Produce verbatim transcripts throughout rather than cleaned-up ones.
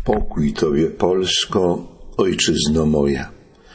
Pokój Tobie, Polsko, ojczyzno moja.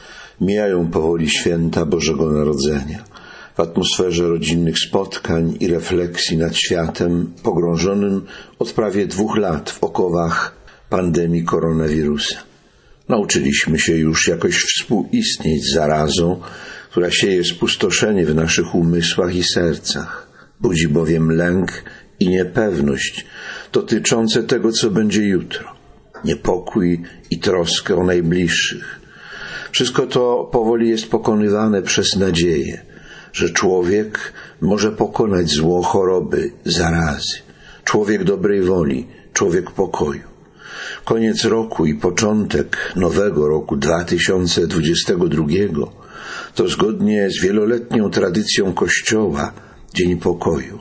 Mijają powoli święta Bożego Narodzenia. W atmosferze rodzinnych spotkań i refleksji nad światem pogrążonym od prawie dwóch lat w okowach pandemii koronawirusa. Nauczyliśmy się już jakoś współistnieć z zarazą, która sieje spustoszenie w naszych umysłach i sercach. Budzi bowiem lęk i niepewność dotyczące tego, co będzie jutro. Niepokój i troskę o najbliższych. Wszystko to powoli jest pokonywane przez nadzieję, że człowiek może pokonać zło, choroby, zarazy. Człowiek dobrej woli, człowiek pokoju. Koniec roku i początek nowego roku dwa tysiące dwudziestego drugiego to zgodnie z wieloletnią tradycją Kościoła Dzień Pokoju.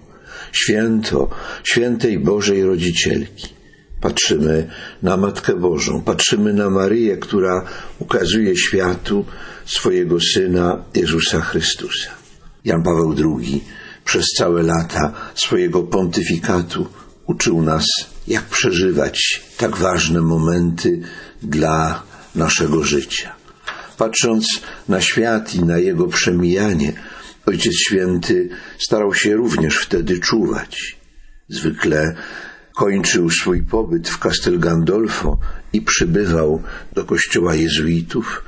Święto Świętej Bożej Rodzicielki. Patrzymy na Matkę Bożą, patrzymy na Maryję, która ukazuje światu swojego Syna Jezusa Chrystusa. Jan Paweł drugi przez całe lata swojego pontyfikatu uczył nas, jak przeżywać tak ważne momenty dla naszego życia. Patrząc na świat i na jego przemijanie, Ojciec Święty starał się również wtedy czuwać. Zwykle kończył swój pobyt w Castel Gandolfo i przybywał do kościoła jezuitów,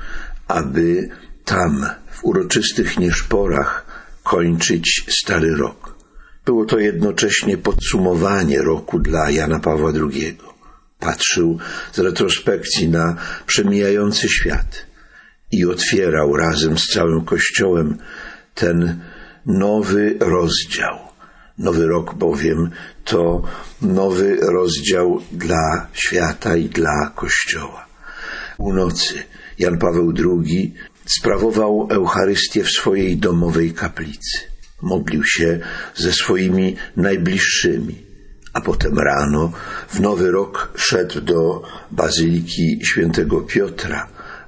aby tam w uroczystych nieszporach kończyć stary rok. Było to jednocześnie podsumowanie roku dla Jana Pawła drugiego. Patrzył z retrospekcji na przemijający świat i otwierał razem z całym Kościołem ten nowy rozdział. Nowy rok bowiem to nowy rozdział dla świata i dla Kościoła. Północy Jan Paweł drugi sprawował Eucharystię w swojej domowej kaplicy. Modlił się ze swoimi najbliższymi, a potem rano w nowy rok szedł do Bazyliki Świętego Piotra,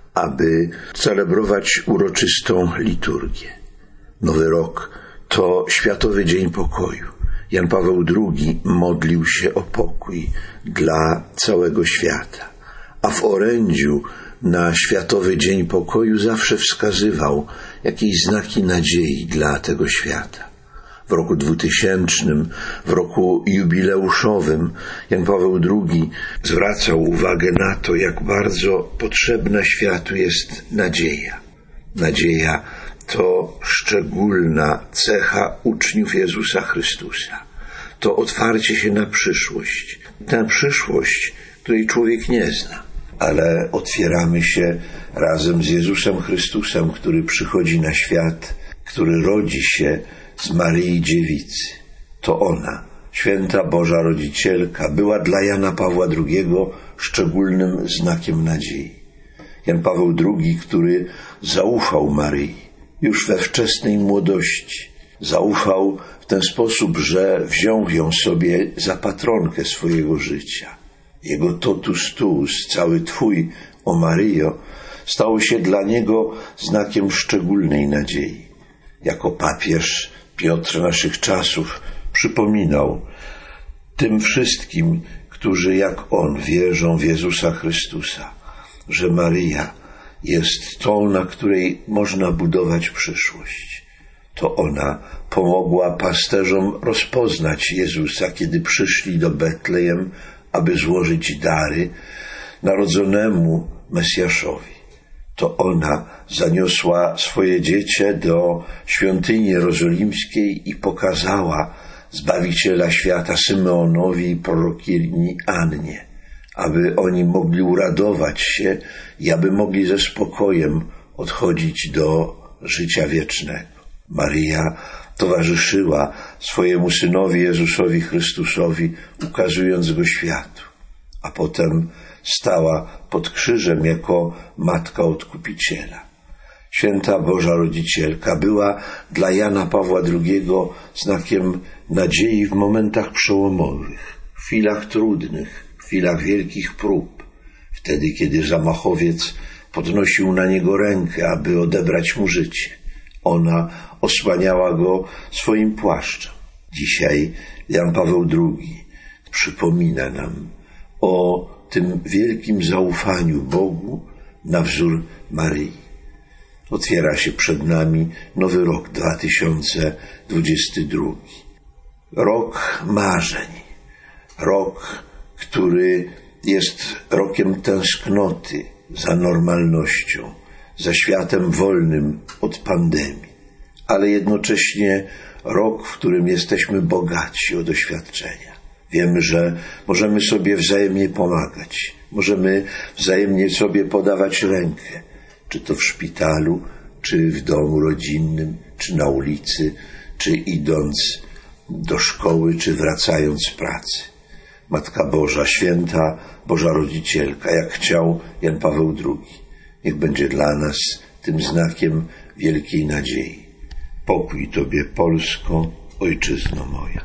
aby celebrować uroczystą liturgię. Nowy rok to Światowy Dzień Pokoju. Jan Paweł drugi modlił się o pokój dla całego świata, a w orędziu na Światowy Dzień Pokoju zawsze wskazywał jakieś znaki nadziei dla tego świata. W roku dwutysięcznym, w roku jubileuszowym Jan Paweł drugi zwracał uwagę na to, jak bardzo potrzebna światu jest nadzieja. Nadzieja to szczególna cecha uczniów Jezusa Chrystusa. To otwarcie się na przyszłość. Na przyszłość, której człowiek nie zna. Ale otwieramy się razem z Jezusem Chrystusem, który przychodzi na świat, który rodzi się z Maryi Dziewicy. To ona, Święta Boża Rodzicielka, była dla Jana Pawła drugiego szczególnym znakiem nadziei. Jan Paweł drugi, który zaufał Maryi już we wczesnej młodości. Zaufał w ten sposób, że wziął ją sobie za patronkę swojego życia. Jego totus tuus, cały Twój, o Maryjo, stało się dla niego znakiem szczególnej nadziei. Jako papież Piotr naszych czasów przypominał tym wszystkim, którzy jak on wierzą w Jezusa Chrystusa, że Maryja jest tą, na której można budować przyszłość. To ona pomogła pasterzom rozpoznać Jezusa, kiedy przyszli do Betlejem, aby złożyć dary narodzonemu Mesjaszowi. To ona zaniosła swoje dziecię do świątyni jerozolimskiej i pokazała Zbawiciela świata Symeonowi i prorokini Annie, aby oni mogli uradować się i aby mogli ze spokojem odchodzić do życia wiecznego. Maryja towarzyszyła swojemu Synowi Jezusowi Chrystusowi, ukazując Go światu, a potem stała pod krzyżem jako Matka Odkupiciela. Święta Boża Rodzicielka była dla Jana Pawła drugiego znakiem nadziei w momentach przełomowych, w chwilach trudnych, w chwilach wielkich prób, wtedy kiedy zamachowiec podnosił na niego rękę, aby odebrać mu życie. Ona osłaniała go swoim płaszczem. Dzisiaj Jan Paweł drugi przypomina nam o tym wielkim zaufaniu Bogu na wzór Maryi. Otwiera się przed nami nowy rok dwa tysiące dwudziesty drugi. Rok marzeń. Rok, który jest rokiem tęsknoty za normalnością, za światem wolnym od pandemii, ale jednocześnie rok, w którym jesteśmy bogaci o doświadczenia. Wiemy, że możemy sobie wzajemnie pomagać, możemy wzajemnie sobie podawać rękę, czy to w szpitalu, czy w domu rodzinnym, czy na ulicy, czy idąc do szkoły, czy wracając z pracy. Matka Boża, święta Boża Rodzicielka, jak chciał Jan Paweł drugi, niech będzie dla nas tym znakiem wielkiej nadziei. Pokój Tobie, Polsko, Ojczyzno moja.